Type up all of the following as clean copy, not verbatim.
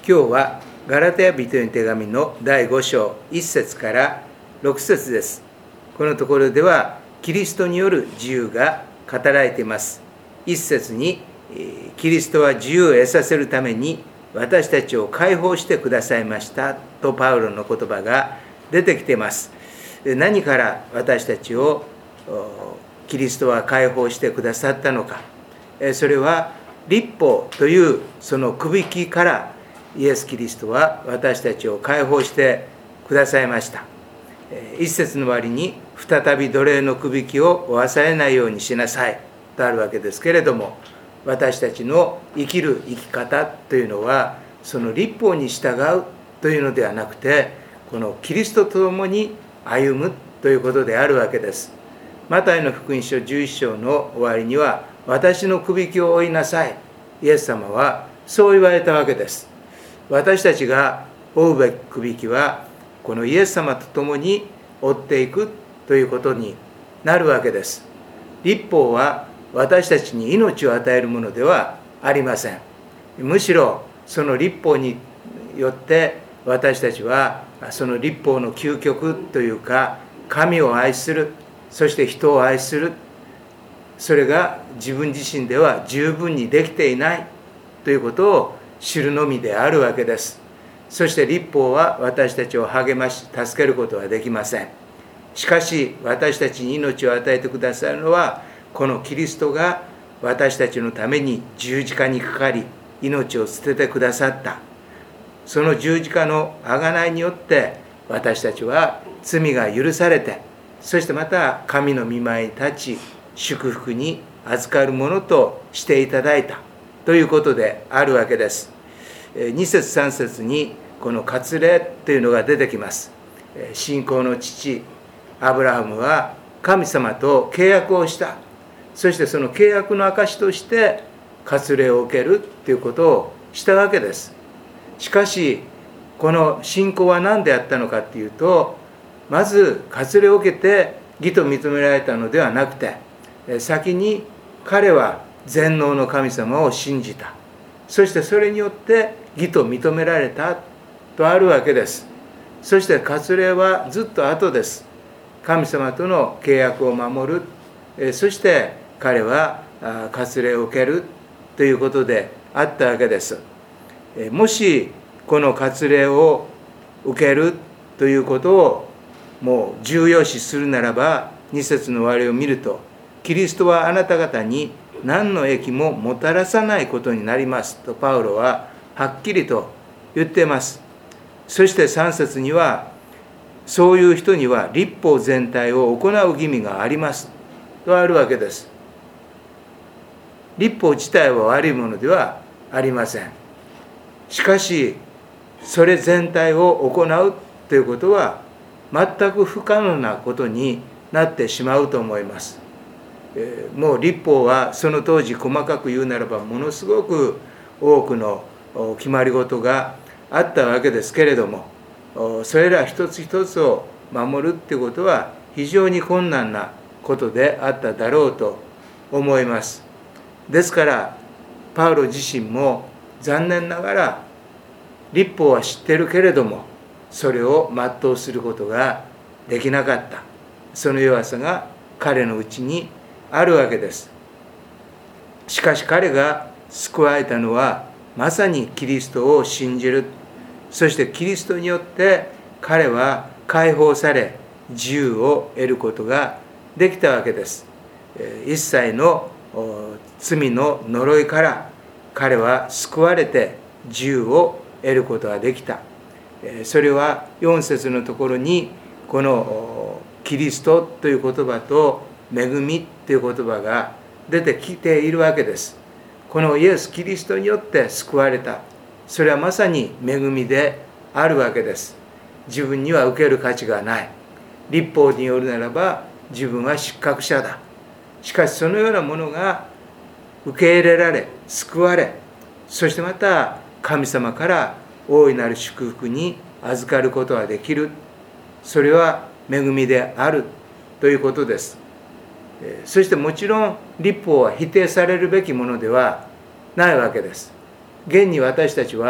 今日はガラテヤ人への手紙の第5章1節から6節です。このところではキリストによる自由が語られています。1節にキリストは自由を得させるために私たちを解放してくださいましたとパウロの言葉が出てきています。何から私たちをキリストは解放してくださったのか。それは律法というそのくびきからイエス・キリストは私たちを解放してくださいました。一節の終わりに再び奴隷のくびきを負わされないようにしなさいとあるわけですけれども、私たちの生きる生き方というのはその律法に従うというのではなくて、このキリストと共に歩むということであるわけです。マタイの福音書11章の終わりには、私のくびきを負いなさい。イエス様はそう言われたわけです。私たちが負うべきくびきは、このイエス様と共に負っていくということになるわけです。律法は私たちに命を与えるものではありません。むしろその律法によって私たちはその律法の究極というか、神を愛する、そして人を愛する、それが自分自身では十分にできていないということを知るのみであるわけです。そして律法は私たちを励まし助けることはできません。しかし私たちに命を与えてくださるのは、このキリストが私たちのために十字架にかかり命を捨ててくださった。その十字架の贖いによって私たちは罪が許されて、そしてまた神の御前に立ち祝福に預かるものとしていただいたということであるわけです。2節3節にこの割礼というのが出てきます。信仰の父アブラハムは神様と契約をした。そしてその契約の証として割礼を受けるということをしたわけです。しかしこの信仰は何であったのかというと、まず割礼を受けて義と認められたのではなくて、先に彼は全能の神様を信じた。そしてそれによって義と認められたとあるわけです。そして割礼はずっと後です。神様との契約を守る、そして彼は割礼を受けるということであったわけです。もしこの割礼を受けるということをもう重要視するならば、2節の終わりを見ると、キリストはあなた方に何の益ももたらさないことになりますとパウロははっきりと言っています。そして3節には、そういう人には律法全体を行う義務がありますとあるわけです。律法自体は悪いものではありません。しかしそれ全体を行うということは全く不可能なことになってしまうと思います。もう律法はその当時細かく言うならばものすごく多くの決まり事があったわけですけれども、それら一つ一つを守るっていうことは非常に困難なことであっただろうと思います。ですからパウロ自身も残念ながら律法は知ってるけれどもそれを全うすることができなかった。その弱さが彼のうちにあるわけです。しかし彼が救われたのはまさにキリストを信じる。そしてキリストによって彼は解放され自由を得ることができたわけです。一切の罪の呪いから彼は救われて自由を得ることができた。それは4節のところにこのキリストという言葉と恵みという言葉が出てきているわけです。このイエス・キリストによって救われた。それはまさに恵みであるわけです。自分には受ける価値がない。律法によるならば自分は失格者だ。しかしそのようなものが受け入れられ、救われ、そしてまた神様から大いなる祝福に預かることができる。それは恵みであるということです。そしてもちろん律法は否定されるべきものではないわけです。現に私たちは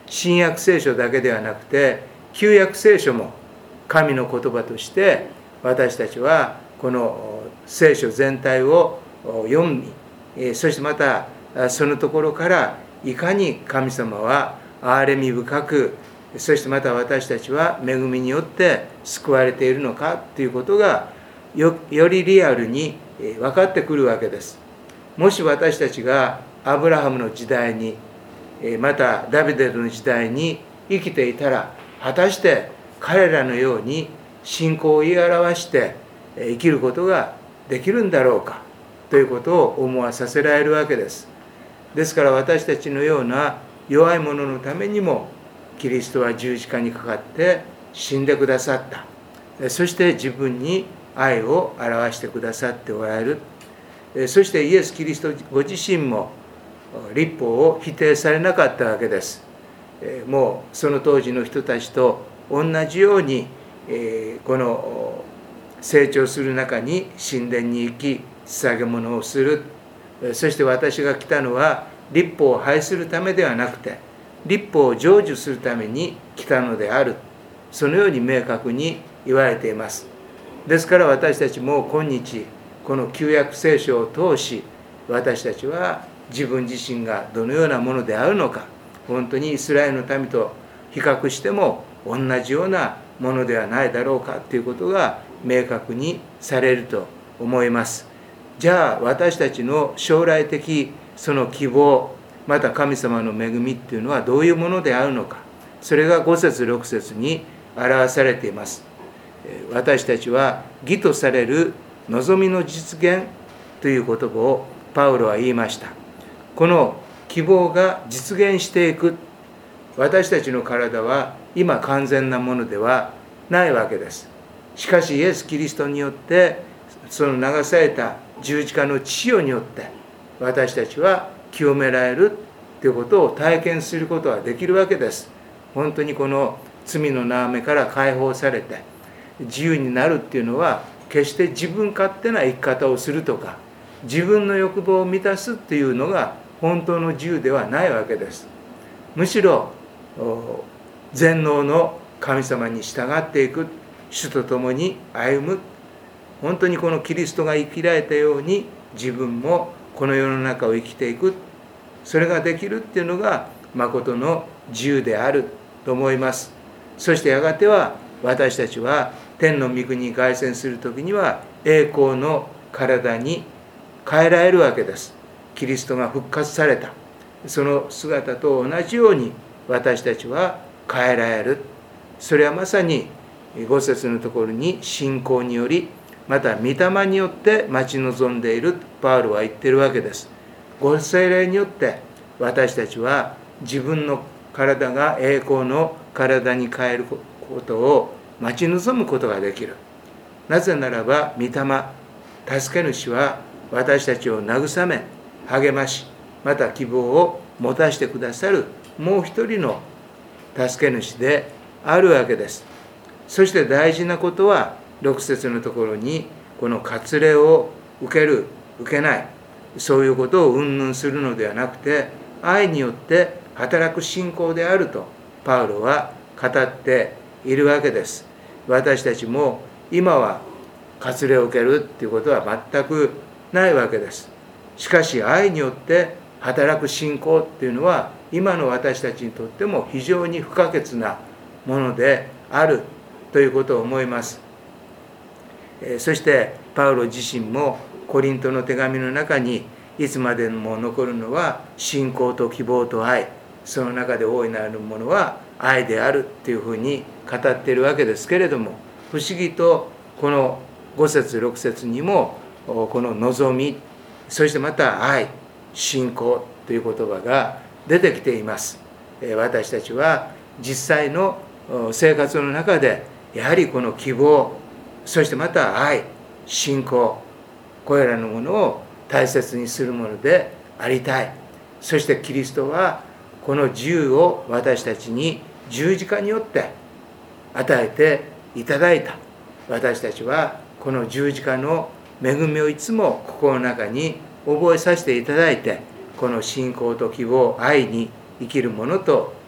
新約聖書だけではなくて旧約聖書も神の言葉として私たちはこの聖書全体を読み、そしてまたそのところからいかに神様は憐れみ深く、そしてまた私たちは恵みによって救われているのかということがよりリアルに分かってくるわけです。もし私たちがアブラハムの時代にまたダビデの時代に生きていたら、果たして彼らのように信仰を言い表して生きることができるんだろうかということを思わさせられるわけです。ですから私たちのような弱い者のためにもキリストは十字架にかかって死んでくださった。そして自分に愛を表してくださっておられる。そしてイエス・キリストご自身も律法を否定されなかったわけです。もうその当時の人たちと同じようにこの成長する中に神殿に行き捧げ物をする。そして私が来たのは律法を廃するためではなくて律法を成就するために来たのである。そのように明確に言われています。ですから私たちも今日この旧約聖書を通し、私たちは自分自身がどのようなものであるのか、本当にイスラエルの民と比較しても同じようなものではないだろうかということが明確にされると思います。じゃあ私たちの将来的その希望、また神様の恵みっていうのはどういうものであるのか、それが5節6節に表されています。私たちは義とされる望みの実現という言葉をパウロは言いました。この希望が実現していく。私たちの体は今完全なものではないわけです。しかしイエス・キリストによってその流された十字架の血潮によって私たちは清められるということを体験することができるわけです。本当にこの罪の縄目から解放されて自由になるっていうのは、決して自分勝手な生き方をするとか自分の欲望を満たすっていうのが本当の自由ではないわけです。むしろ全能の神様に従っていく、主と共に歩む、本当にこのキリストが生きられたように自分もこの世の中を生きていく、それができるっていうのが誠の自由であると思います。そしてやがては私たちは天の御国に凱旋するときには栄光の体に変えられるわけです。キリストが復活されたその姿と同じように私たちは変えられる。それはまさに5節のところに信仰により、また御霊によって待ち望んでいるパウロは言っているわけです。ご聖霊によって私たちは自分の体が栄光の体に変えることを待ち望むことができる。なぜならば御霊、助け主は私たちを慰め励まし、また希望を持たせてくださるもう一人の助け主であるわけです。そして大事なことは6節のところにこの割礼を受ける受けない、そういうことを云々するのではなくて、愛によって働く信仰であるとパウロは語っているわけです。私たちも今は割礼を受けるっていうことは全くないわけです。しかし愛によって働く信仰っていうのは今の私たちにとっても非常に不可欠なものであるということを思います。そしてパウロ自身もコリントの手紙の中にいつまでも残るのは信仰と希望と愛、その中で大いなるものは愛であるというふうに語っているわけですけれども、不思議とこの5節6節にもこの望み、そしてまた愛、信仰という言葉が出てきています。私たちは実際の生活の中でやはりこの希望、そしてまた愛、信仰、これらのものを大切にするものでありたい。そしてキリストはこの自由を私たちに十字架によって与えていただいた。私たちはこの十字架の恵みをいつも心の中に覚えさせていただいて、この信仰と希望、愛に生きるものと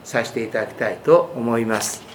させていただきたいと思います。